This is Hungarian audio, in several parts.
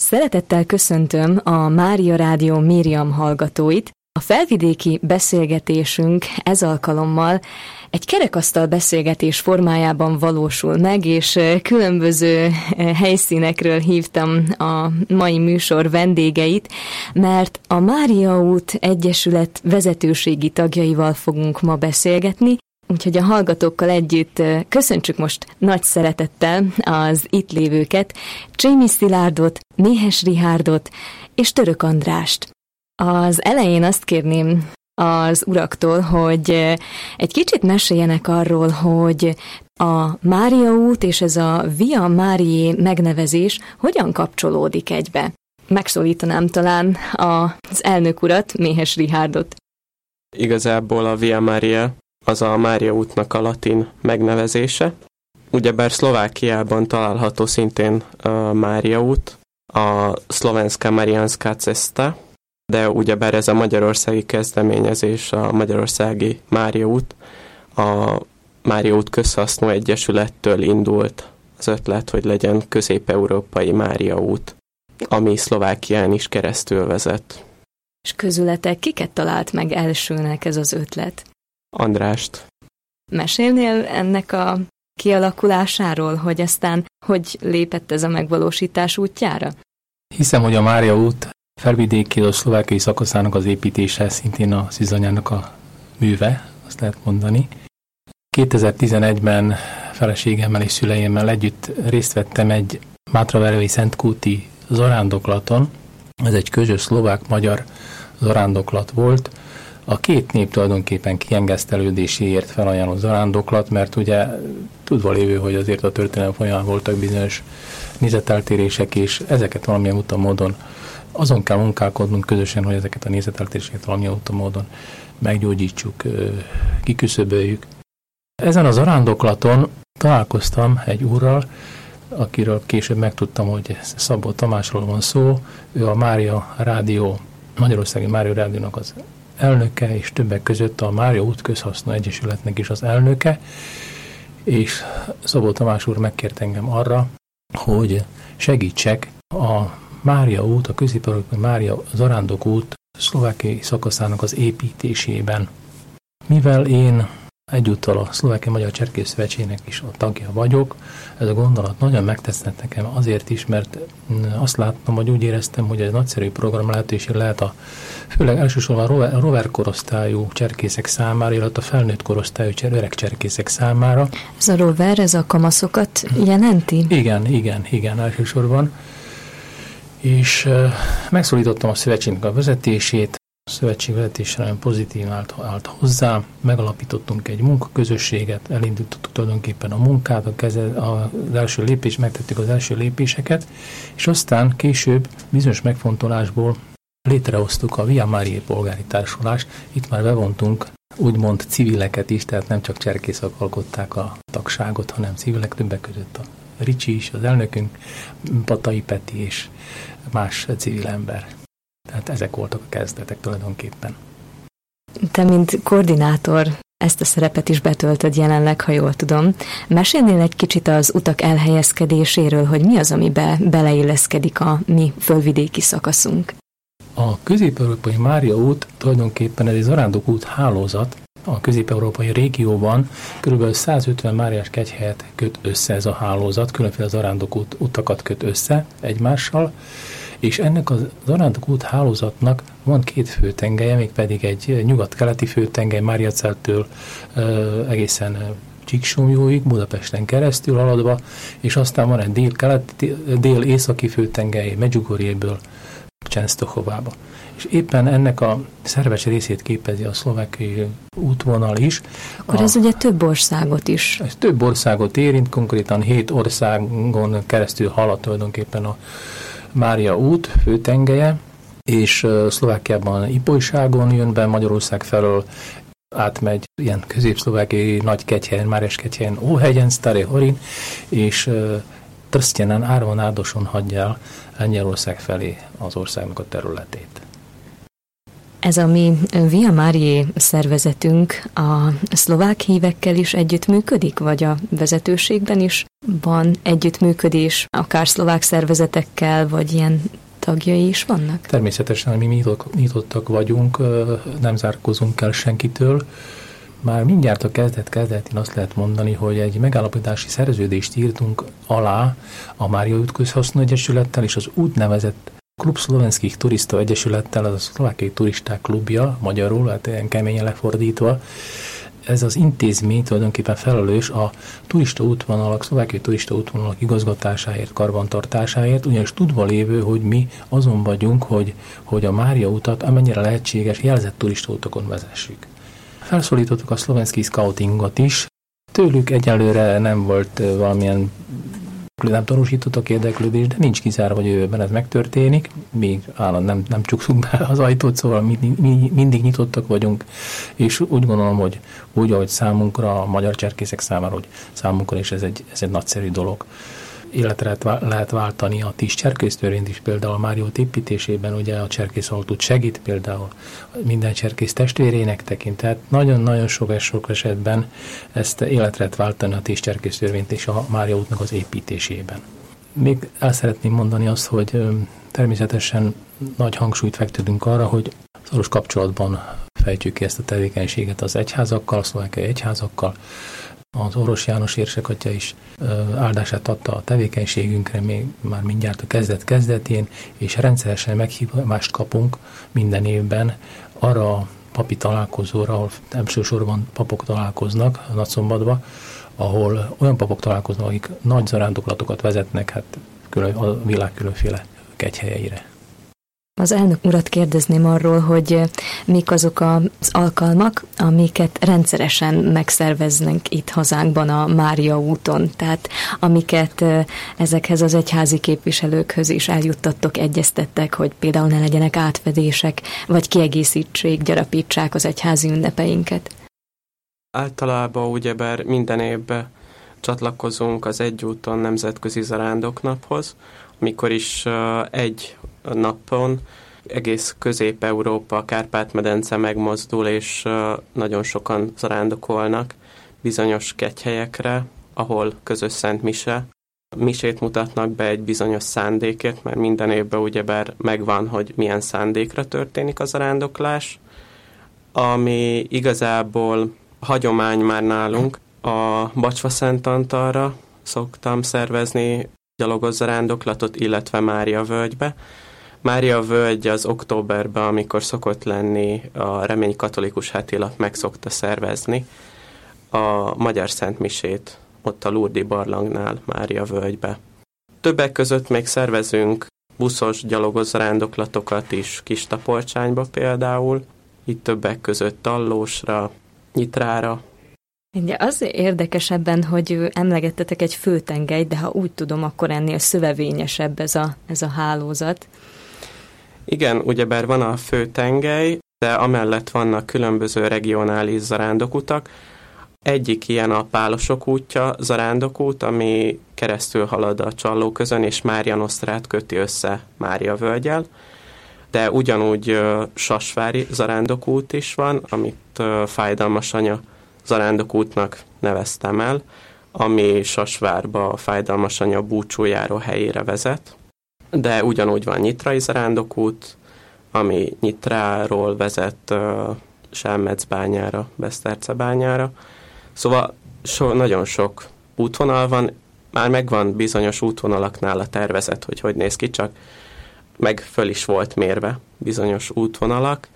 Szeretettel köszöntöm a Mária Rádió Miriam hallgatóit. A felvidéki beszélgetésünk ez alkalommal egy kerekasztal beszélgetés formájában valósul meg, és különböző helyszínekről hívtam a mai műsor vendégeit, mert a Mária út Egyesület vezetőségi tagjaival fogunk ma beszélgetni, úgyhogy a hallgatókkal együtt köszöntsük most nagy szeretettel az itt lévőket, Csémi Szilárdot, Méhes Rihárdot és Török Andrást. Az elején azt kérném az uraktól, hogy egy kicsit meséljenek arról, hogy a Mária út és ez a Via Mariae megnevezés hogyan kapcsolódik egybe. Megszólítanám talán az elnök urat, Méhes Rihárdot. Igazából a Via Mariae az a Mária útnak a latin megnevezése. Ugyebár Szlovákiában található szintén a Mária út, a Slovenská Mariánska cesta, de ugyebár ez a magyarországi kezdeményezés, a magyarországi Mária út, a Mária út közhasznú egyesülettől indult az ötlet, hogy legyen közép-európai Mária út, ami Szlovákián is keresztül vezet. És közületek kiket talált meg elsőnek ez az ötlet? Andrást. Mesélnél ennek a kialakulásáról, hogy aztán hogy lépett ez a megvalósítás útjára? Hiszem, hogy a Mária út felvidéki a szlovákiai szakaszának az építése szintén a Szűzanyának a műve, azt lehet mondani. 2011-ben feleségemmel és szüleimmel együtt részt vettem egy Mátraverői Szentkúti zarándoklaton. Ez egy közös szlovák-magyar zarándoklat volt. A két nép tulajdonképpen kiengesztelődéséért felajánlott zarándoklat, mert ugye tudva lévő, hogy azért a történelem folyamán voltak bizonyos nézeteltérések, és ezeket valamilyen úton módon azon kell munkálkodnunk közösen, hogy ezeket a nézeteltéréseket valamilyen úton módon meggyógyítsuk, kiküszöböljük. Ezen a zarándoklaton találkoztam egy úrral, akiről később megtudtam, hogy Szabó Tamásról van szó. Ő a Mária Rádió, Magyarországi Mária Rádiónak az elnöke, és többek között a Mária út közhasznú egyesületnek is az elnöke, és Szabó Tamás úr megkért engem arra, hogy segítsek a Mária út, a közép-európai Mária zarándok út szlovákiai szakaszának az építésében. Mivel én egyúttal a Szlovákiai Magyar Cserkész Szövetségnek is a tagja vagyok, ez a gondolat nagyon megtetszett nekem azért is, mert azt láttam, vagy úgy éreztem, hogy egy nagyszerű program lehetőség lehet főleg elsősorban a rover korosztályú cserkészek számára, illetve a felnőtt korosztályú öreg cserkészek számára. Ez a rover, ez a kamaszokat jelenti? Igen, elsősorban. És megszólítottam a szövetségnek a vezetését, a szövetség vezetésre nagyon pozitív állt hozzá, megalapítottunk egy munkaközösséget, elindítottuk tulajdonképpen a munkát, az első lépés, megtettük az első lépéseket, és aztán később bizonyos megfontolásból létrehoztuk a Via Mariae polgári társulást. Itt már bevontunk úgymond civileket is, tehát nem csak cserkészek alkották a tagságot, hanem civilek, többek között a Ricsi is, az elnökünk, Patai Peti és más civil ember. Tehát ezek voltak a kezdetek tulajdonképpen. Te, mint koordinátor, ezt a szerepet is betöltöd jelenleg, ha jól tudom. Mesélnél egy kicsit az utak elhelyezkedéséről, hogy mi az, amibe beleilleszkedik a mi fölvidéki szakaszunk? A közép-európai Mária út tulajdonképpen ez egy zarándok út hálózat. A közép-európai régióban kb. 150 máriás kegyhelyet köt össze ez a hálózat, különféle zarándok utakat köt össze egymással, és ennek a zarándok út hálózatnak van két főtengelye, mégpedig egy nyugat-keleti főtengely Máriaceltől egészen Csíksomjóig, Budapesten keresztül haladva, és aztán van egy dél-északi főtengely Medjugorjéből Csenstochovába. És éppen ennek a szerves részét képezi a szlovákiai útvonal is. Akkor ez ugye több országot is. Ez több országot érint, konkrétan 7 országon keresztül halad tulajdonképpen a Mária út főtengelye, és Szlovákiában Ipolyságon jön be, Magyarország felől átmegy ilyen közép-szlovákiai nagy kegyhelyen, Máriás kegyhelyen, Óhegyen, Staré Horin, és Trsztyenen, Árvanádoson hagyja el Lengyelország felé az országnak a területét. Ez a mi Via Mariae szervezetünk a szlovák hívekkel is együttműködik, vagy a vezetőségben is Van együttműködés, akár szlovák szervezetekkel, vagy ilyen tagjai is vannak? Természetesen mi nyitottak vagyunk, nem zárkózunk el senkitől. Már mindjárt a kezdetén azt lehet mondani, hogy egy megállapítási szerződést írtunk alá a Mária út Közhasznú Egyesülettel és az úgynevezett Klub Szlovenských Turista Egyesülettel, az a szlovákiai turisták klubja, magyarul, hát ilyen keményen lefordítva. Ez az intézmény tulajdonképpen felelős a turista útvonalak, szlovákiai turista útvonalak igazgatásáért, karbantartásáért, ugyanis tudva lévő, hogy mi azon vagyunk, hogy a Mária utat amennyire lehetséges jelzett turista utakon vezessük. Felszólítottuk a Szlovenskij Scoutingot is. Tőlük egyelőre nem volt valamilyen, nem tanúsítottak érdeklődést, de nincs kizárva, hogy jövőben ez megtörténik. Még állandóan nem csukszunk be az ajtót, szóval mindig nyitottak vagyunk, és úgy gondolom, hogy úgy, ahogy számunkra, a magyar cserkészek számára, hogy számunkra is ez egy nagyszerű dolog. Életre lehet váltani a 10 cserkésztörvényt is, például a Mária út építésében, ugye a cserkészaltút segít például minden cserkész testvérének tekint, tehát nagyon-nagyon sok esetben ezt életre lehet váltani a 10 cserkésztörvényt és a Mária útnak az építésében. Még el szeretném mondani azt, hogy természetesen nagy hangsúlyt fektetünk arra, hogy szoros kapcsolatban fejtjük ki ezt a tevékenységet az egyházakkal, a szlovákiai egyházakkal. Az Orosz János érsekatya is áldását adta a tevékenységünkre még már mindjárt a kezdetén, és rendszeresen meghívást kapunk minden évben arra a papi találkozóra, ahol elsősorban papok találkoznak a Nagyszombatba, ahol olyan papok találkoznak, akik nagy zarándoklatokat vezetnek hát a világ különféle kegyhelyeire. Az elnök urat kérdezném arról, hogy mik azok az alkalmak, amiket rendszeresen megszerveznek itt hazánkban a Mária úton, tehát amiket ezekhez az egyházi képviselőkhöz is eljuttattok, egyeztettek, hogy például ne legyenek átfedések, vagy kiegészítsék, gyarapítsák az egyházi ünnepeinket. Általában ugyebár minden évben csatlakozunk az Egyúton nemzetközi zarándoknaphoz, amikor is egy napon egész Közép-Európa, Kárpát-medence megmozdul, és nagyon sokan zarándokolnak bizonyos kegyhelyekre, ahol közös szent mise. Misét mutatnak be egy bizonyos szándékért, mert minden évben ugyebár megvan, hogy milyen szándékra történik a zarándoklás, ami igazából hagyomány már nálunk. A Bacsva Szent Antalra szoktam szervezni gyalogos zarándoklatot, illetve Mária völgybe. Mária völgy az októberben, amikor szokott lenni, a Remény Katolikus Hetilap meg szokta szervezni a Magyar Szent Misét ott a Lurdi barlangnál, Mária völgybe. Többek között még szervezünk buszos gyalogos zarándoklatokat is Kistapolcsányba például, itt többek között Tallósra, Nyitrára. Ugye az érdekesebben, hogy emlegettetek egy főtengelyt, de ha úgy tudom, akkor ennél szövevényesebb ez a hálózat. Igen, ugyebár van a főtengely, de amellett vannak különböző regionális zarándokutak. Egyik ilyen a Pálosok útja zarándokút, ami keresztül halad a Csallóközön, és Márianosztrát köti össze Mária völgyel. De ugyanúgy Sasvári zarándokút is van, amit Fájdalmas Anya zarándokútnak neveztem el, ami Sasvárba a Fájdalmas Anya búcsújáró helyére vezet. De ugyanúgy van Nyitrai zarándokút, ami Nyitráról vezet Selmecbányára, Besztercebányára. Szóval nagyon sok útvonal van, már megvan bizonyos útvonalaknál a tervezet, hogy néz ki, csak meg föl is volt mérve bizonyos útvonalak,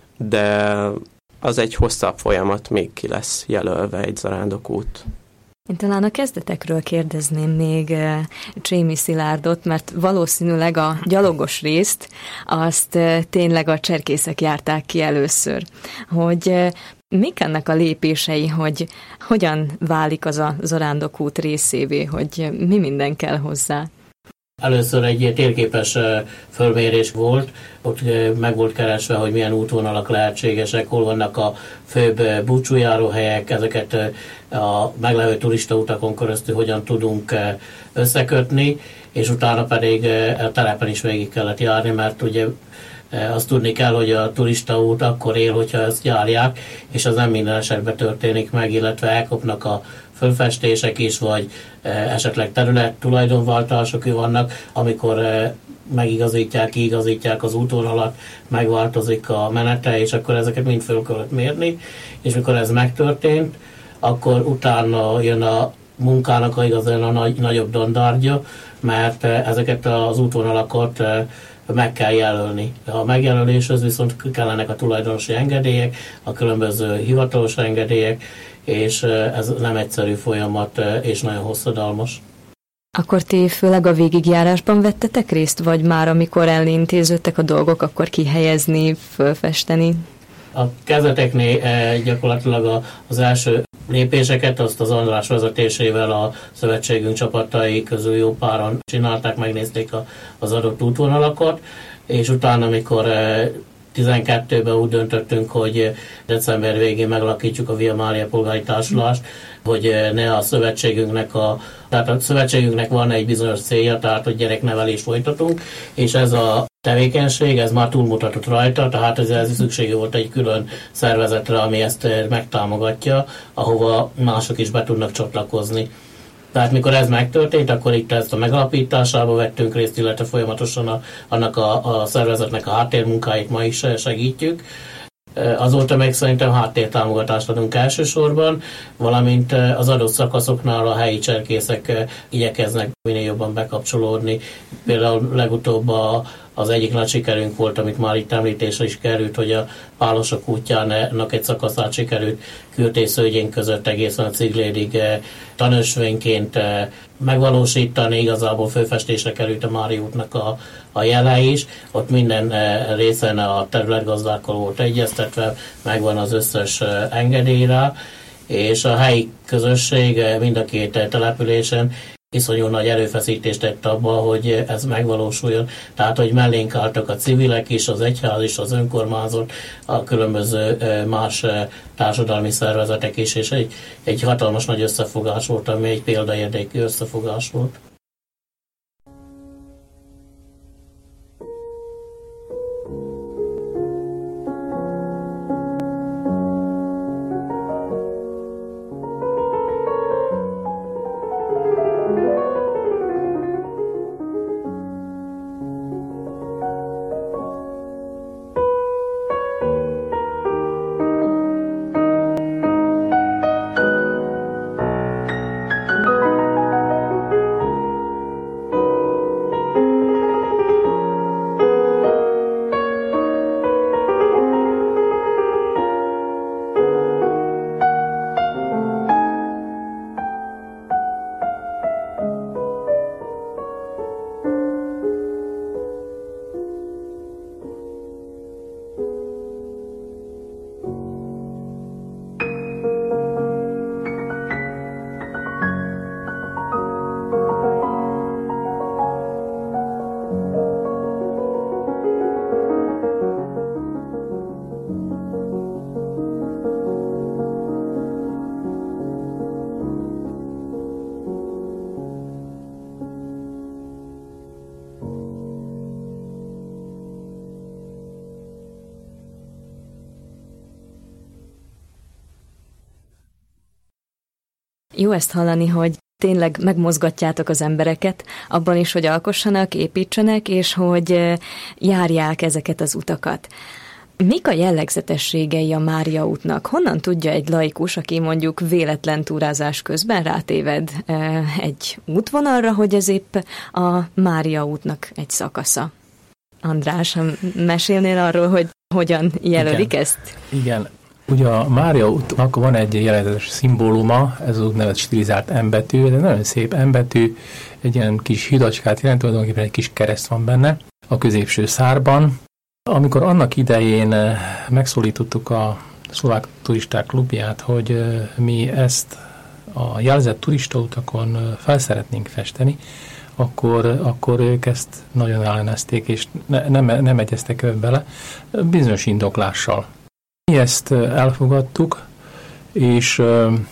de az egy hosszabb folyamat, még ki lesz jelölve egy zarándokút. Én talán a kezdetekről kérdezném még Csémi Szilárdot, mert valószínűleg a gyalogos részt azt tényleg a cserkészek járták ki először. Hogy mik ennek a lépései, hogy hogyan válik az a zarándokút részévé, hogy mi minden kell hozzá? Először egy térképes fölmérés volt, ott meg volt keresve, hogy milyen útvonalak lehetségesek, hol vannak a főbb búcsújáróhelyek, ezeket a meglevő turistautakon keresztül hogyan tudunk összekötni, és utána pedig a telepen is végig kellett járni, mert ugye azt tudni kell, hogy a turistaút akkor él, hogyha ezt járják, és az nem minden esetben történik meg, illetve elkopnak a fölfestések is, vagy esetleg terület tulajdonváltások vannak, amikor kiigazítják az útvonalat, megváltozik a menete, és akkor ezeket mind föl kellett mérni, és mikor ez megtörtént, akkor utána jön a munkának igazán a nagyobb dandárgya, mert ezeket az útvonalakat meg kell jelölni. A megjelöléshez viszont kellenek a tulajdonosi engedélyek, a különböző hivatalos engedélyek, és ez nem egyszerű folyamat, és nagyon hosszadalmas. Akkor ti főleg a végigjárásban vettetek részt, vagy már amikor elintéződtek a dolgok, akkor kihelyezni, fölfesteni? A kezdeteknél gyakorlatilag az első lépéseket azt az András vezetésével a szövetségünk csapatai közül jó páran csinálták, megnézték az adott útvonalakat, és utána, amikor 12-ben úgy döntöttünk, hogy december végén megalakítjuk a Via Maria polgári társulást, hogy ne a szövetségünknek tehát a szövetségünknek van egy bizonyos célja, tehát hogy gyereknevelést folytatunk, és ez a tevékenység, ez már túlmutatott rajta, tehát ez szüksége volt egy külön szervezetre, ami ezt megtámogatja, ahova mások is be tudnak csatlakozni. Tehát mikor ez megtörtént, akkor itt ezt a megalapításába vettünk részt, illetve folyamatosan annak a szervezetnek a háttérmunkáit ma is segítjük. Azóta meg szerintem háttértámogatást adunk elsősorban, valamint az adott szakaszoknál a helyi cserkészek igyekeznek minél jobban bekapcsolódni. Például legutóbb az egyik nagy sikerünk volt, amit már itt említésre is került, hogy a Pálosok útjának egy szakaszát sikerült Kürtés-Szőgyén között egészen a Ciglédig tanösvényként megvalósítani. Igazából főfestésre került a Mária útnak a jele is. Ott minden részen a területgazdákkal volt egyeztetve, megvan az összes engedélyre, és a helyi közösség mind a két településen iszonyú nagy erőfeszítést tett abba, hogy ez megvalósuljon. Tehát, hogy mellénk álltak a civilek is, az egyház is, az önkormányzat, a különböző más társadalmi szervezetek is, és egy hatalmas nagy összefogás volt, ami egy példaértékű összefogás volt. Jó ezt hallani, hogy tényleg megmozgatjátok az embereket, abban is, hogy alkossanak, építsenek, és hogy járják ezeket az utakat. Mik a jellegzetességei a Mária útnak? Honnan tudja egy laikus, aki mondjuk véletlen túrázás közben rátéved egy útvonalra, hogy ez épp a Mária útnak egy szakasza? András, mesélnél arról, hogy hogyan jelölik ezt? Igen. Ugye a Mária útnak van egy jellegzetes szimbóluma, ez az úgynevezett stilizált M-betű, ez egy nagyon szép M-betű, egy ilyen kis hidacskát jelent, tulajdonképpen egy kis kereszt van benne a középső szárban. Amikor annak idején megszólítottuk a Szlovák Turisták Klubját, hogy mi ezt a jelzett turistautakon fel szeretnénk festeni, akkor ők ezt nagyon ellenezték, és nem egyeztek bele bizonyos indoklással. Mi ezt elfogadtuk, és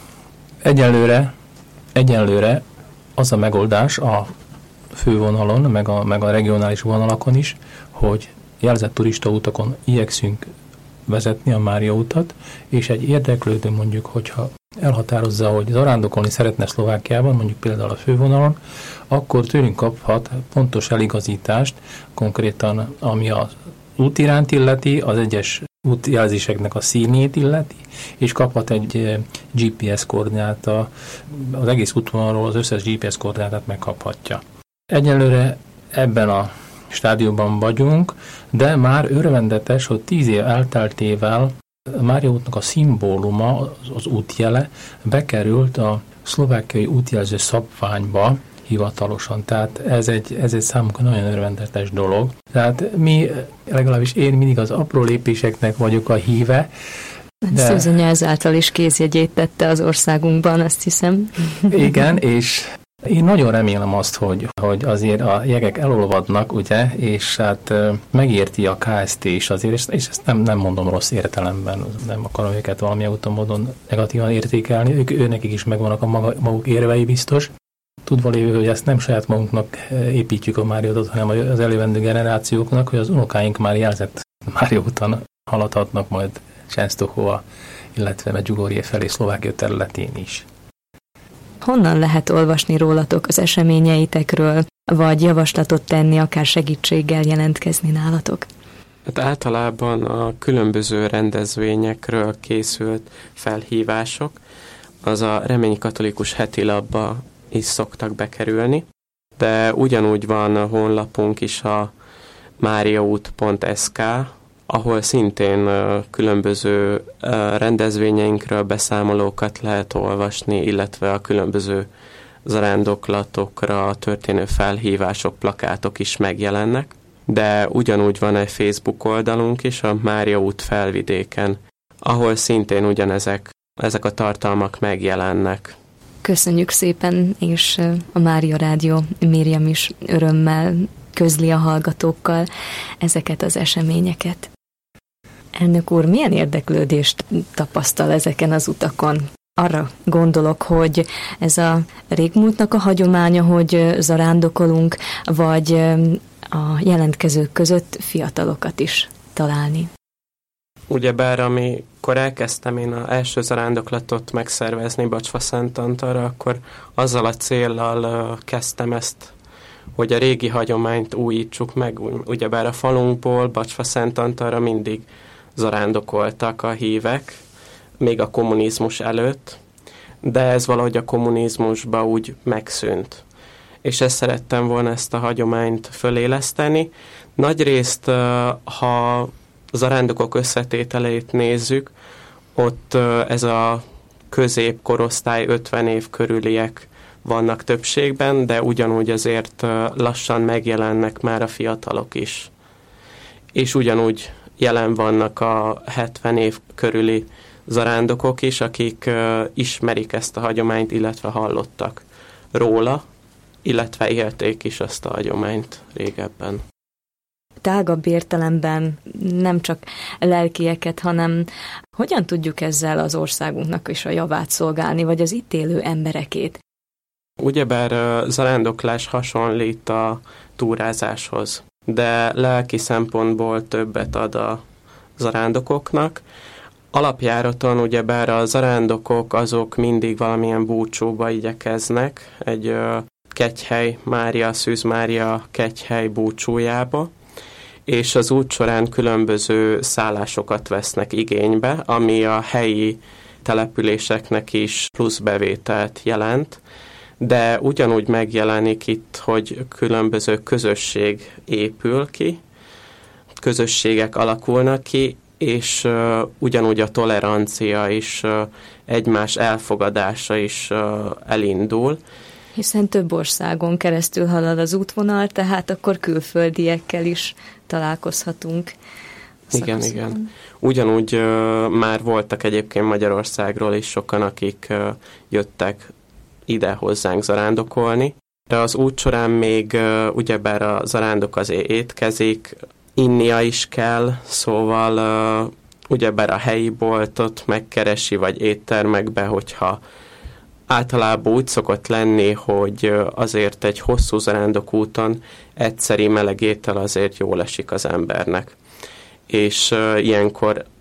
egyenlőre az a megoldás a fővonalon, meg a regionális vonalakon is, hogy jelzett turistautakon igyekszünk vezetni a Mária utat, és egy érdeklődő mondjuk, hogyha elhatározza, hogy zarándokolni szeretne Szlovákiában, mondjuk például a fővonalon, akkor tőlünk kaphat pontos eligazítást, konkrétan ami az útirányt illeti, az egyes útjelzéseknek a színét illeti, és kaphat egy GPS koordináta, az egész útvonalról az összes GPS koordinátát megkaphatja. Egyelőre ebben a stádiumban vagyunk, de már örvendetes, hogy 10 év elteltével Mária útnak a szimbóluma, az útjele bekerült a szlovákiai útjelző szabványba hivatalosan. Tehát ez egy számunkra nagyon örvendetes dolog. Tehát mi, legalábbis én mindig az apró lépéseknek vagyok a híve. Szűzanya ezáltal is kézjegyét tette az országunkban, azt hiszem. Igen, és én nagyon remélem azt, hogy azért a jegek elolvadnak, ugye, és hát megérti a KST is azért, és ezt nem mondom rossz értelemben, nem akarom őket valamilyen úton módon negatívan értékelni, nekik is megvannak a maguk érvei biztos. Tudva lévő, hogy ezt nem saját magunknak építjük a Mária utat, hanem az elővendő generációknak, hogy az unokáink már jelzett Mária úton haladhatnak majd Częstochowa, illetve Medjugorje felé Szlovákia területén is. Honnan lehet olvasni rólatok az eseményeitekről, vagy javaslatot tenni, akár segítséggel jelentkezni nálatok? Hát általában a különböző rendezvényekről készült felhívások, az a Remény Katolikus heti labba is szoktak bekerülni, de ugyanúgy van a honlapunk is, a mariaút.sk, ahol szintén különböző rendezvényeinkről beszámolókat lehet olvasni, illetve a különböző zarándoklatokra történő felhívások, plakátok is megjelennek. De ugyanúgy van egy Facebook oldalunk is, a Mária út Felvidéken, ahol szintén ugyanezek a tartalmak megjelennek. Köszönjük szépen, és a Mária Rádió Miriam is örömmel közli a hallgatókkal ezeket az eseményeket. Elnök úr, milyen érdeklődést tapasztal ezeken az utakon? Arra gondolok, hogy ez a régmúltnak a hagyománya, hogy zarándokolunk, vagy a jelentkezők között fiatalokat is találni. Ugyebár amikor elkezdtem én az első zarándoklatot megszervezni Bacsva-Szent-Antalra, akkor azzal a céllal kezdtem ezt, hogy a régi hagyományt újítsuk meg. Ugyebár a falunkból Bacsva-Szent-Antalra mindig zarándokoltak a hívek, még a kommunizmus előtt, de ez valahogy a kommunizmusba úgy megszűnt. És ezt szerettem volna, ezt a hagyományt föléleszteni. Nagyrészt, ha zarándokok összetételét nézzük, ott ez a középkorosztály 50 év körüliek vannak többségben, de ugyanúgy azért lassan megjelennek már a fiatalok is. És ugyanúgy jelen vannak a 70 év körüli zarándokok is, akik ismerik ezt a hagyományt, illetve hallottak róla, illetve élték is azt a hagyományt régebben. Tágabb értelemben nem csak lelkieket, hanem hogyan tudjuk ezzel az országunknak is a javát szolgálni, vagy az itt élő emberekét? Ugyebár zarándoklás hasonlít a túrázáshoz, de lelki szempontból többet ad a zarándokoknak. Alapjáraton ugyebár a zarándokok azok mindig valamilyen búcsúba igyekeznek, egy kegyhely Mária, Szűz Mária kegyhely búcsújába, és az út során különböző szállásokat vesznek igénybe, ami a helyi településeknek is plusz bevételt jelent, de ugyanúgy megjelenik itt, hogy különböző közösség épül ki, közösségek alakulnak ki, és ugyanúgy a tolerancia is, egymás elfogadása is elindul. Hiszen több országon keresztül halad az útvonal, tehát akkor külföldiekkel is találkozhatunk. Igen. Ugyanúgy már voltak egyébként Magyarországról is sokan, akik jöttek ide hozzánk zarándokolni. De az út során még ugyebár a zarándok az étkezik, innia is kell, szóval ugyebár a helyi boltot megkeresi, vagy éttermekbe, hogyha általában úgy szokott lenni, hogy azért egy hosszú zarándokúton egyszeri meleg étel azért jól esik az embernek. És ilyenkor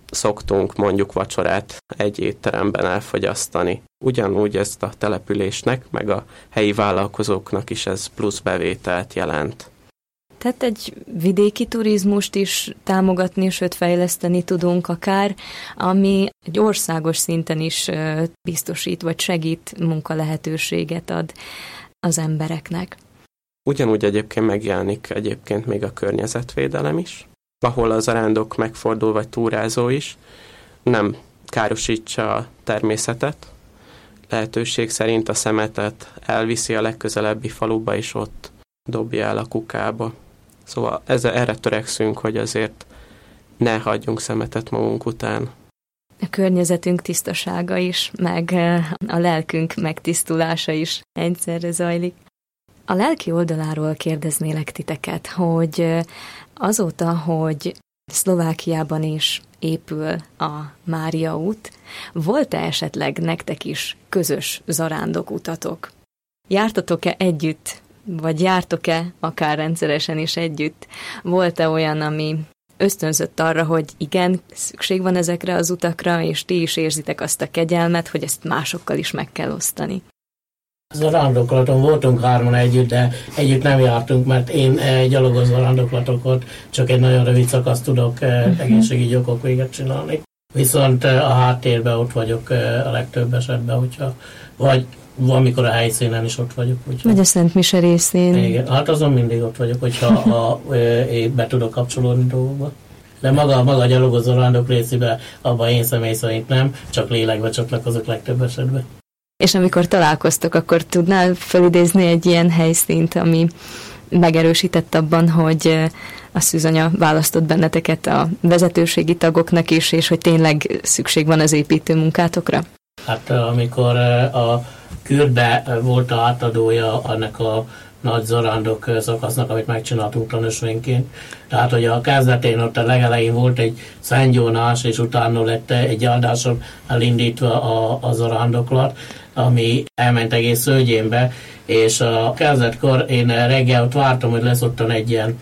szoktunk mondjuk vacsorát egy étteremben elfogyasztani. Ugyanúgy ezt a településnek, meg a helyi vállalkozóknak is ez plusz bevételt jelent. Tehát egy vidéki turizmust is támogatni, sőt fejleszteni tudunk akár, ami egy országos szinten is biztosít, vagy segít, munkalehetőséget ad az embereknek. Ugyanúgy egyébként megjelenik még a környezetvédelem is, ahol az zarándok megfordul, vagy túrázó is nem károsítsa a természetet, lehetőség szerint a szemetet elviszi a legközelebbi faluba, és ott dobja el a kukába. Szóval erre törekszünk, hogy azért ne hagyjunk szemetet magunk után. A környezetünk tisztasága is, meg a lelkünk megtisztulása is egyszerre zajlik. A lelki oldaláról kérdeznélek titeket, hogy azóta, hogy Szlovákiában is épül a Mária út, volt-e esetleg nektek is közös zarándokutatok? Jártatok-e együtt, vagy jártok-e akár rendszeresen is együtt? Volt-e olyan, ami ösztönzött arra, hogy igen, szükség van ezekre az utakra, és ti is érzitek azt a kegyelmet, hogy ezt másokkal is meg kell osztani? Zarándoklaton voltunk hárman együtt, de együtt nem jártunk, mert én gyalogos zarándoklatokat csak egy nagyon rövid szakaszt tudok egészségügyi okok véget csinálni. Viszont a háttérben ott vagyok a legtöbb esetben, hogyha vagy valamikor a helyszínen is ott vagyok. Vagy a Szent Mise részén. Igen, hát azon mindig ott vagyok, hogyha én be tudok kapcsolódni dolgokba. De maga a gyalogos zarándok részében abban én személy szerint nem, csak lélekbe csatlakozok legtöbb esetben. És amikor találkoztok, akkor tudnál felidézni egy ilyen helyszínt, ami megerősített abban, hogy a szűzanya választott benneteket a vezetőségi tagoknak is, és hogy tényleg szükség van az építő munkátokra? Hát amikor a Kürtbe volt a átadója annak a nagy zarándok szakasznak, amit megcsináltunk tanúsvényként. Tehát, hogy a kezdetén ott a legelején volt egy szentgyónás, és utána lett egy áldáson elindítva a zarándoklat, ami elment egész Szőgyénbe, és a kezdetkor én reggel ott vártam, hogy lesz ottan egy ilyen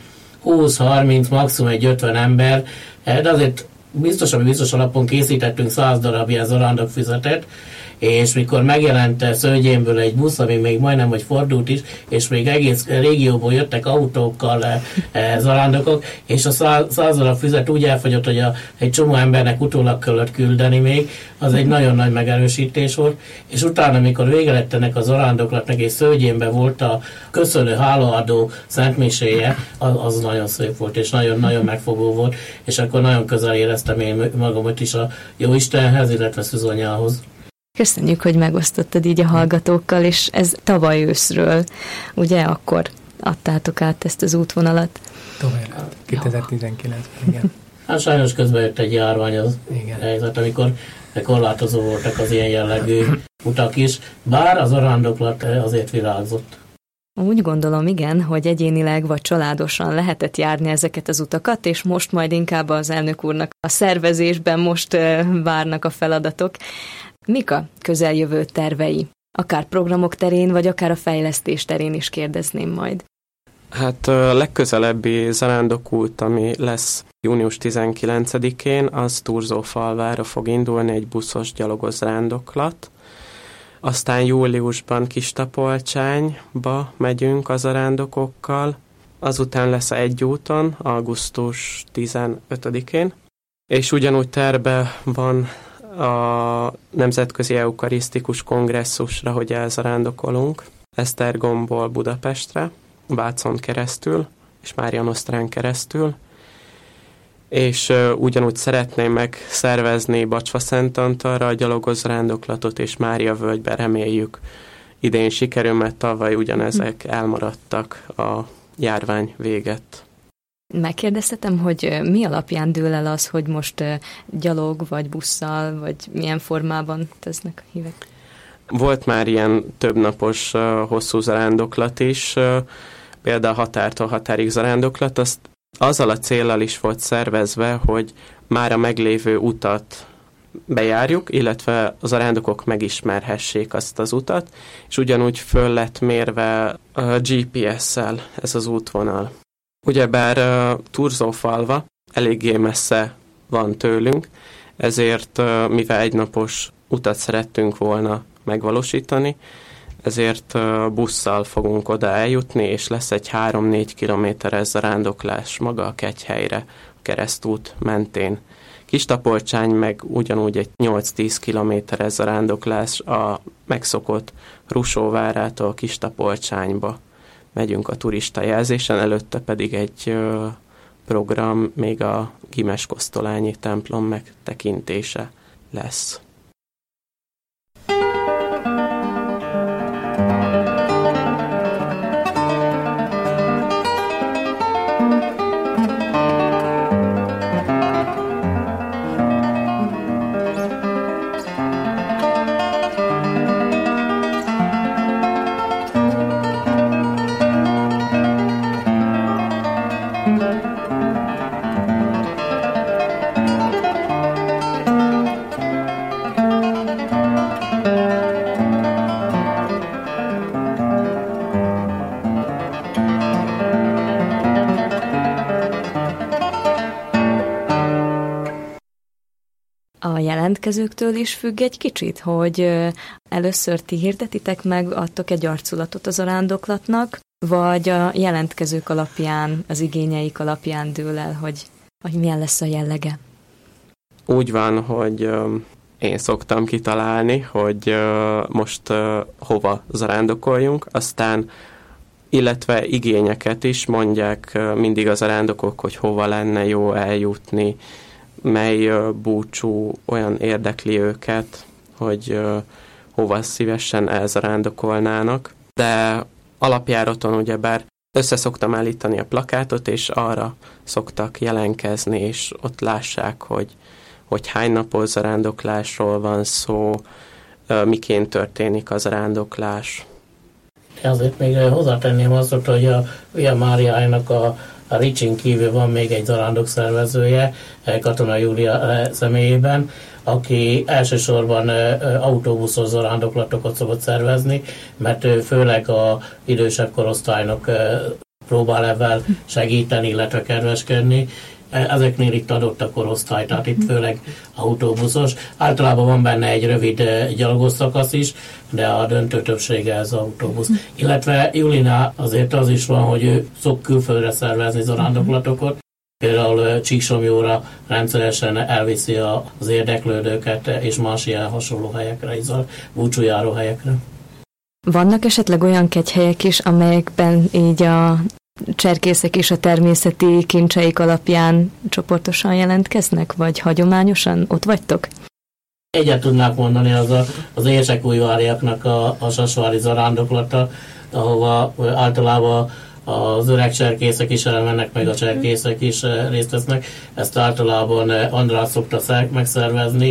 20-30, maximum egy 50 ember, de azért biztos alapon készítettünk 100 darab ilyen zarándokfüzetet, és mikor megjelent Szőgyénből egy busz, ami még majdnem, hogy fordult is, és még egész régióból jöttek autókkal zarándokok, és a 100 darab füzet úgy elfogyott, hogy egy csomó embernek utólag kellett küldeni még, az egy nagyon nagy megerősítés volt, és utána, mikor vége lett ennek a zarándoklatnak, és Szőgyénben volt a köszönő hálaadó szentmiséje, az nagyon szép volt, és nagyon-nagyon megfogó volt, és akkor nagyon közel éreztem én magamat is a Jóistenhez, illetve Szűzanyához. Köszönjük, hogy megosztottad így a hallgatókkal, és ez tavaly őszről, ugye, akkor adtátok át ezt az útvonalat? Tavaly, 2019-ben, igen. Hát sajnos közben jött egy járvány az helyzet, amikor korlátozó voltak az ilyen jellegű utak is, bár az zarándoklat azért virágzott. Úgy gondolom, igen, hogy egyénileg vagy családosan lehetett járni ezeket az utakat, és most majd inkább az elnök úrnak a szervezésben most várnak a feladatok. Mik a közeljövő tervei? Akár programok terén, vagy akár a fejlesztés terén is kérdezném majd. Hát a legközelebbi zarándokút, ami lesz június 19-én, az Turzófalvára fog indulni, egy buszos gyalogos zarándoklat. Aztán júliusban Kistapolcsányba megyünk a zarándokokkal. Azután lesz egy úton, augusztus 15-én. És ugyanúgy terve van a Nemzetközi Eukarisztikus Kongresszusra, hogy elzarándokolunk Esztergomból Budapestre, Vácon keresztül, és Márianosztrán keresztül. És ugyanúgy szeretném megszervezni Bacsvaszenttantalra a gyalogos zarándoklatot, és Mária völgyben reméljük idén sikerül, mert tavaly ugyanezek elmaradtak a járvány véget. Megkérdeztetem, hogy mi alapján dől el az, hogy most gyalog, vagy busszal, vagy milyen formában tesznek a hívek? Volt már ilyen többnapos hosszú zarándoklat is, például határtól határig zarándoklat, azt azzal a céllal is volt szervezve, hogy már a meglévő utat bejárjuk, illetve a zarándokok megismerhessék azt az utat, és ugyanúgy föl lett mérve GPS-szel ez az útvonal. Ugyebár Turzófalva eléggé messze van tőlünk, ezért mivel egynapos utat szerettünk volna megvalósítani, ezért busszal fogunk oda eljutni, és lesz egy 3-4 kilométeres zarándoklás maga a Kegyhelyre, a keresztút mentén. Kistapolcsány meg ugyanúgy egy 8-10 kilométeres zarándoklás a megszokott Rusóvárától Kistapolcsányba. Megyünk a turista jelzésen, előtte pedig egy program, még a Gimes-Kosztolányi templom megtekintése lesz. A jelentkezőktől is függ egy kicsit, hogy először ti hirdetitek meg, adtok egy arculatot az zarándoklatnak, vagy a jelentkezők alapján, az igényeik alapján dől el, hogy milyen lesz a jellege? Úgy van, hogy én szoktam kitalálni, hogy most hova zarándokoljunk, aztán illetve igényeket is mondják mindig a zarándokok, hogy hova lenne jó eljutni, mely búcsú olyan érdekli őket, hogy hova szívesen elzarándokolnának. De alapjáraton ugyebár összeszoktam állítani a plakátot, és arra szoktak jelentkezni, és ott lássák, hogy hány napos zarándoklásról van szó, miként történik a zarándoklás. Azért még hozzátenném azt, hogy a Via Mariának a Ricsin kívül van még egy zarándok szervezője, Katona Júlia személyében, aki elsősorban autóbuszos zarándoklatokat szokott szervezni, mert ő főleg a idősebb korosztálynak próbál ebben segíteni, illetve kedveskedni. Ezeknél itt adott a korosztály, tehát itt főleg autóbuszos. Általában van benne egy rövid gyalogos szakasz is, de a döntő többsége ez autóbusz. Illetve Julina azért az is van, hogy ő szok külföldre szervezni zarándoklatokat. Például Csíksomjóra rendszeresen elviszi az érdeklődőket, és más ilyen hasonló helyekre, búcsújáró helyekre. Vannak esetleg olyan kegyhelyek is, amelyekben így a cserkészek és a természeti kincseik alapján csoportosan jelentkeznek, vagy hagyományosan ott vagytok? Egyet tudnák mondani az Érsekújváriaknak a sasvári zarándoklata, ahova általában az öreg cserkészek is elmennek, meg a cserkészek is részt vesznek. Ezt általában András szokta megszervezni,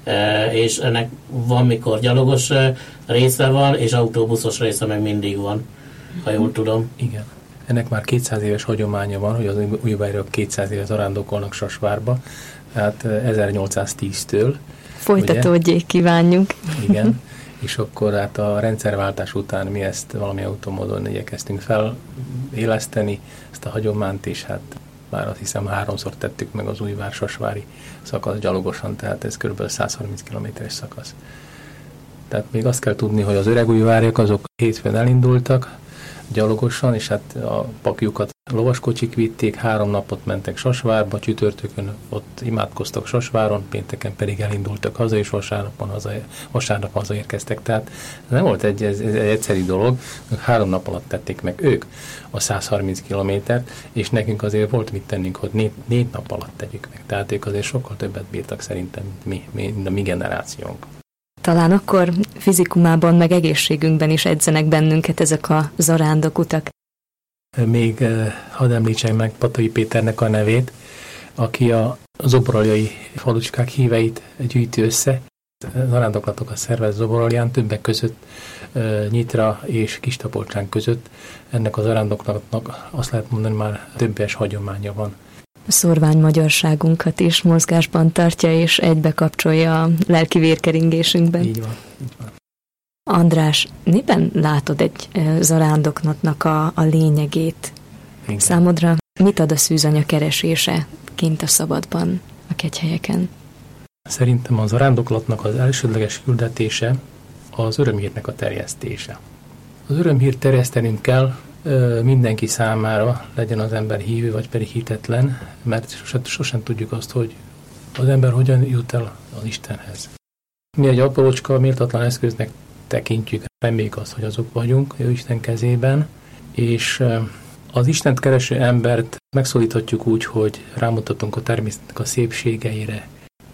és ennek van, mikor gyalogos része van, és autóbuszos része meg mindig van, ha jól tudom. Igen. Ennek már 200 éves hagyománya van, hogy az újváriak 200 éve zarándokolnak Sasvárba, tehát 1810-től. Folytatódjék, kívánjuk. Igen, és akkor hát a rendszerváltás után mi ezt valami automódon igyekeztünk feléleszteni, ezt a hagyományt, és hát már azt hiszem 3-szor tettük meg az Újvár-Sasvári szakasz gyalogosan, tehát ez kb. 130 km-es szakasz. Tehát még azt kell tudni, hogy az öreg újváriak azok hétfőn elindultak gyalogosan, és hát a pakjukat lovaskocsik vitték, 3 napot mentek Sasvárba, csütörtökön ott imádkoztak Sasváron, pénteken pedig elindultak haza, és vasárnap hazaérkeztek. Tehát ez nem volt egy egyszerű dolog, 3 nap alatt tették meg ők a 130 kilométert, és nekünk azért volt mit tennünk, hogy 4 nap alatt tegyük meg. Tehát ők azért sokkal többet bírtak szerintem, mint a mi generációnk. Talán akkor fizikumában, meg egészségünkben is edzenek bennünket ezek a zarándokutak. Még hadd említsem meg Patai Péternek a nevét, aki a zoboroljai falucskák híveit gyűjti össze. Zarándoklatokat szervez Zoborolján, többek között Nyitra és Kistapolcsán között. Ennek a zarándoklatnak azt lehet mondani, már több éves hagyománya van. A szorvány magyarságunkat is mozgásban tartja, és egybe kapcsolja a lelki vérkeringésünkben. Így van, így van. András, miben látod egy zarándoklatnak a lényegét? Igen. Számodra mit ad a szűzanya keresése kint a szabadban, a kegyhelyeken? Szerintem az zarándoklatnak az elsődleges küldetése az örömhírnek a terjesztése. Az örömhírt terjesztenünk kell mindenki számára, legyen az ember hívő vagy pedig hitetlen, mert sosem tudjuk azt, hogy az ember hogyan jut el az Istenhez. Mi egy aprócska, méltatlan eszköznek tekintjük, reméljük azt, hogy azok vagyunk jó Isten kezében, és az Istent kereső embert megszólíthatjuk úgy, hogy rámutatunk a természetnek a szépségeire,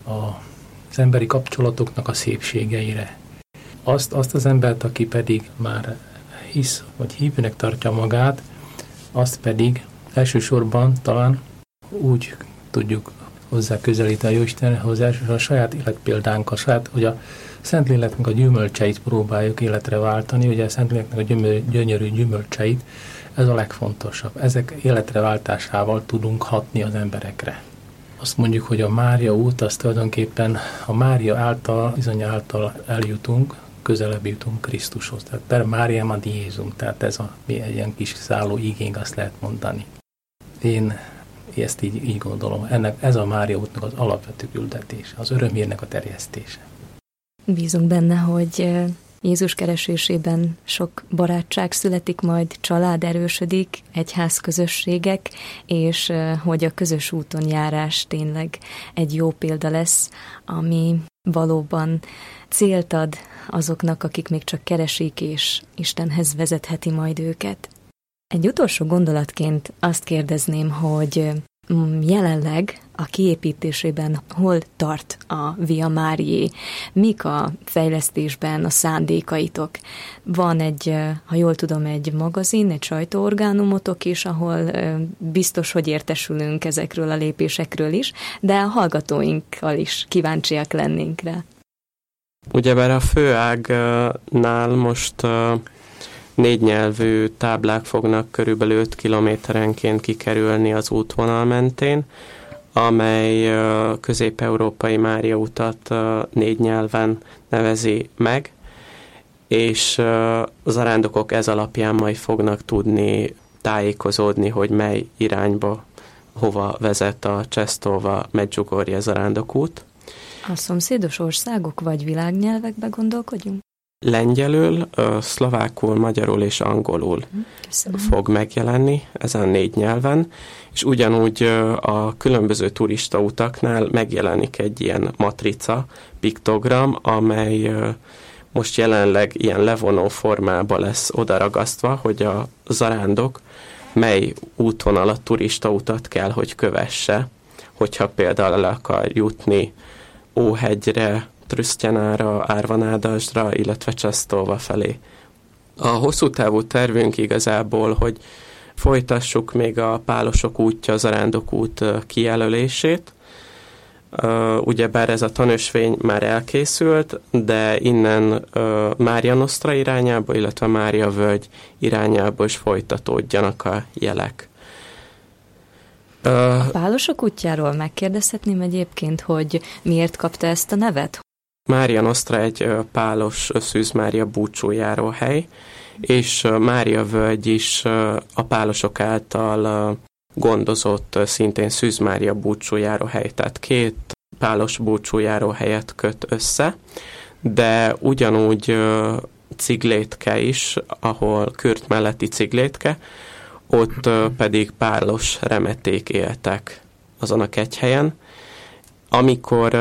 az emberi kapcsolatoknak a szépségeire. Azt az embert, aki pedig már hisz, vagy hívőnek tartja magát, azt pedig elsősorban talán úgy tudjuk hozzá közelíteni a Jóistenhez, a saját életpéldánkkal, hogy a Szentléleknek a gyümölcseit próbáljuk életre váltani, ugye a Szentléleknek a gyönyörű gyümölcseit, ez a legfontosabb. Ezek életre váltásával tudunk hatni az emberekre. Azt mondjuk, hogy a Mária út, az tulajdonképpen a Mária által, bizony által eljutunk, közelebb jutunk Krisztushoz. Tehát per Máriam ad Jézum, tehát ez egy ilyen kis szálló igény, azt lehet mondani. Én ezt így gondolom. Ez a Mária útnak az alapvető küldetése, az örömhírnek a terjesztése. Bízunk benne, hogy Jézus keresésében sok barátság születik, majd család erősödik, egyházközösségek, és hogy a közös úton járás tényleg egy jó példa lesz, ami valóban célt ad azoknak, akik még csak keresik, és Istenhez vezetheti majd őket. Egy utolsó gondolatként azt kérdezném, hogy jelenleg a kiépítésében hol tart a Via Mariae? Mik a fejlesztésben a szándékaitok? Van egy, ha jól tudom, egy magazin, egy sajtóorgánumotok is, ahol biztos, hogy értesülünk ezekről a lépésekről is, de a hallgatóinkkal is kíváncsiak lennénk rá. Ugyebár a főágnál most 4 nyelvű táblák fognak körülbelül 5 kilométerenként kikerülni az útvonal mentén, amely közép-európai Mária utat 4 nyelven nevezi meg, és az zarándokok ez alapján majd fognak tudni tájékozódni, hogy mely irányba, hova vezet a Csestoova-Medjugorje zarándokút. A szomszédos országok vagy világnyelvekbe gondolkodjunk? Lengyelül, szlovákul, magyarul és angolul fog megjelenni ezen 4 nyelven, és ugyanúgy a különböző turista utaknál megjelenik egy ilyen matrica, piktogram, amely most jelenleg ilyen levonó formában lesz odaragasztva, hogy a zarándok mely útvonalat, turista utat kell, hogy kövesse, hogyha például le akar jutni Óhegyre, Trüsztyanára, Árvanádasdra, illetve Csesztóva felé. A hosszú távú tervünk igazából, hogy folytassuk még a Pálosok útja, zarándok út kijelölését. Ugyebár ez a tanösvény már elkészült, de innen Mária Nostra irányába, illetve Mária völgy irányába is folytatódjanak a jelek. A Pálosok útjáról megkérdezhetném egyébként, hogy miért kapta ezt a nevet? Mária Nostra egy pálos Szűz Mária búcsújáró hely, és Mária völgy is a pálosok által gondozott szintén Szűz Mária búcsújáró hely, tehát 2 pálos búcsújáró helyet köt össze, de ugyanúgy Ciglétke is, ahol Kürt melletti Ciglétke, ott pedig pálos remeték éltek azon a kegyhelyen. Amikor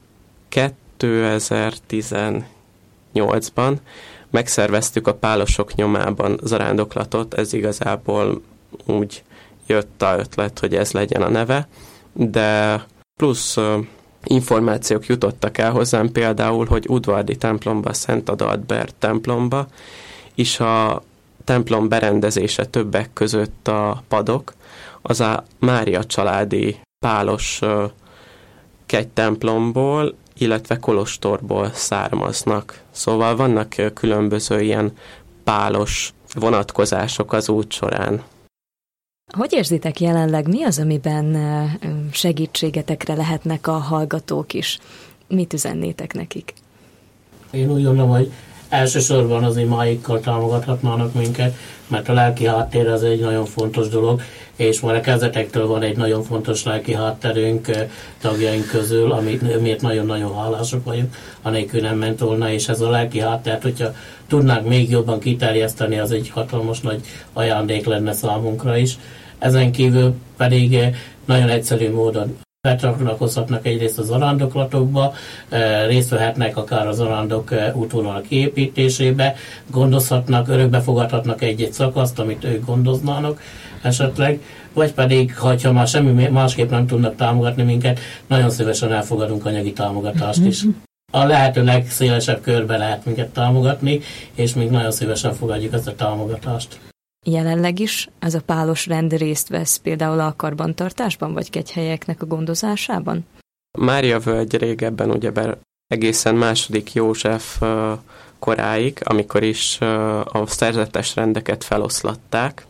2018-ban megszerveztük a Pálosok nyomában zarándoklatot, ez igazából úgy jött a ötlet, hogy ez legyen a neve, de plusz információk jutottak el hozzám, például, hogy Udvardi templomba, Szent Adalbert templomba, és a templom berendezése többek között a padok, az a Mária családi pálos kegytemplomból, illetve kolostorból származnak. Szóval vannak különböző ilyen pálos vonatkozások az út során. Hogy érzitek jelenleg, mi az, amiben segítségetekre lehetnek a hallgatók is? Mit üzennétek nekik? Én úgy gondolom, hogy elsősorban az imáikkal támogathatnának minket, mert a lelki háttér az egy nagyon fontos dolog, és már a kezdetektől van egy nagyon fontos lelki hátterünk tagjaink közül, miért nagyon-nagyon hálások vagyunk, anélkül nem ment volna, és ez a lelki háttert, hogyha tudnánk még jobban kiterjeszteni, az egy hatalmas nagy ajándék lenne számunkra is. Ezen kívül pedig nagyon egyszerű módon becsatlakozhatnak egyrészt a zarándoklatokba, részt vehetnek akár a zarándok útvonal kiépítésébe, gondozhatnak, örökbefogadhatnak egy-egy szakaszt, amit ők gondoznának esetleg, vagy pedig, ha már semmi másképp nem tudnak támogatni minket, nagyon szívesen elfogadunk anyagi támogatást is. A lehető legszélesebb körbe lehet minket támogatni, és még nagyon szívesen fogadjuk ezt a támogatást. Jelenleg is ez a pálos rend részt vesz például a karbantartásban, vagy kegyhelyeknek a gondozásában? Mária völgy régebben ugyebár egészen II. József koráig, amikor is a szerzetes rendeket feloszlatták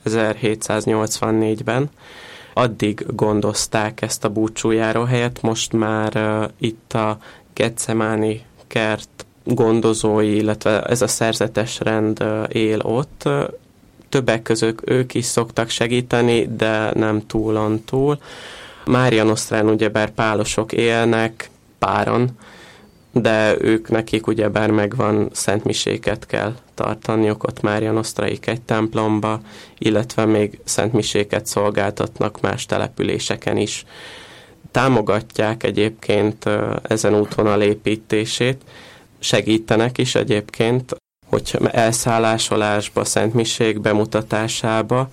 1784-ben, addig gondozták ezt a búcsújáróhelyet, most már itt a Getsemáni kert gondozói, illetve ez a szerzetes rend él ott. Többek között ők is szoktak segíteni, de nem túlontúl. Mária Nosztrán ugyebár pálosok élnek páran, de nekik ugyebár megvan szentmiséket kell tartaniuk ott Mária Nosztrai kegytemplomba, illetve még szentmiséket szolgáltatnak más településeken is. Támogatják egyébként ezen útvonal építését, segítenek is egyébként, hogy elszállásolásba, szentmisék bemutatásába,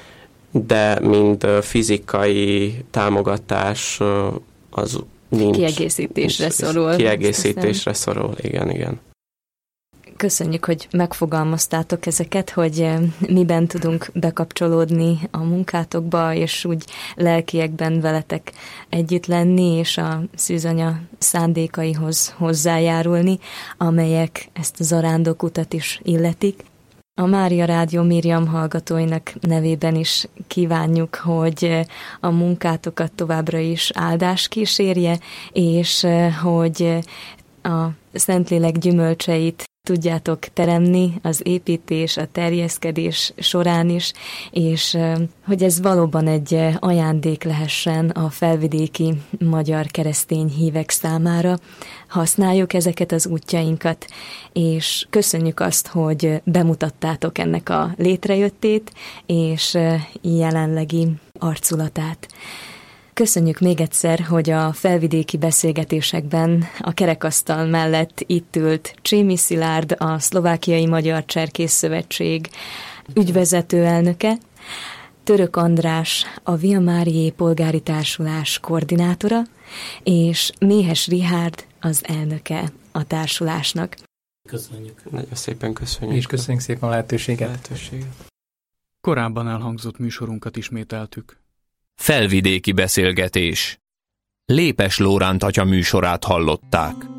de mind fizikai támogatás az nincs. Kiegészítésre szorul. Kiegészítésre szorul, igen. Köszönjük, hogy megfogalmaztátok ezeket, hogy miben tudunk bekapcsolódni a munkátokba, és úgy lelkiekben veletek együtt lenni, és a szűzanya szándékaihoz hozzájárulni, amelyek ezt a zarándokutat is illetik. A Mária Rádió Miriam hallgatóinak nevében is kívánjuk, hogy a munkátokat továbbra is áldás kísérje, és hogy a Szentlélek gyümölcseit tudjátok teremni az építés, a terjeszkedés során is, és hogy ez valóban egy ajándék lehessen a felvidéki magyar keresztény hívek számára. Használjuk ezeket az útjainkat, és köszönjük azt, hogy bemutattátok ennek a létrejöttét, és jelenlegi arculatát. Köszönjük még egyszer, hogy a felvidéki beszélgetésekben a kerekasztal mellett itt ült Csémi Szilárd, a Szlovákiai Magyar Cserkész Szövetség ügyvezető elnöke, Török András, a Via Mariae Polgári Társulás koordinátora, és Méhes Richárd, az elnöke a társulásnak. Köszönjük. Nagyon szépen köszönjük. És köszönjük szépen a lehetőséget. Korábban elhangzott műsorunkat ismételtük. Felvidéki beszélgetés. Lépes Lóránt atya műsorát hallották.